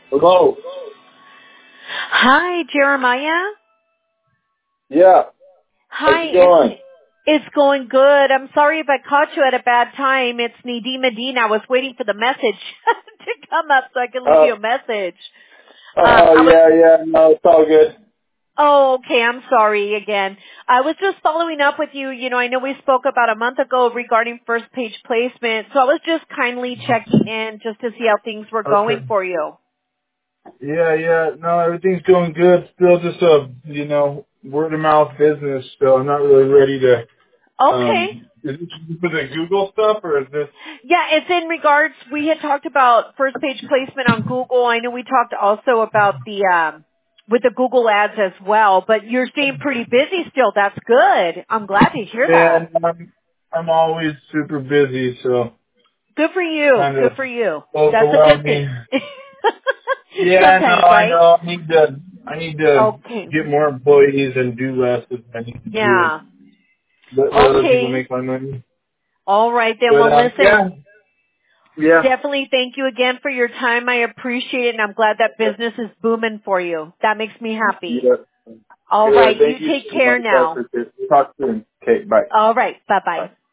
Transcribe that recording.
Hello. Hi, Jeremiah. Yeah. How's Hi, it going? it's going good. I'm sorry if I caught you at a bad time. It's Nadine Medina. I was waiting for the message to come up so I can leave Uh, you a message. oh, I was. yeah. No, it's all good. Oh, okay. I'm sorry again. I was just following up with you. You know, I know we spoke about a month ago regarding first page placement, so I was just kindly checking in just to see how things were going Okay. for you. Yeah. No, everything's going good. Still just a, word of mouth business. So I'm not really ready to, Okay. is this for the Google stuff or is this? Yeah, it's in regards, we had talked about first page placement on Google. I know we talked also about the, with the Google ads as well, but you're staying pretty busy still. That's good. I'm glad to hear Yeah, that. I'm always super busy, so Good for you. kind Good of for you. That's a good thing. overwhelming. Yeah, no, Sometimes, I right? know. I need to Okay. get more employees and do less than I need to do and Yeah. let other people Okay. make my money. All right then. But Well, listen, yeah. definitely thank you again for your time. I appreciate it, and I'm glad that business is booming for you. That makes me happy. Yeah. All Good. right. You Thank you take so care much. I now. appreciate it. Talk soon. Okay, bye. All right. Bye Bye. bye.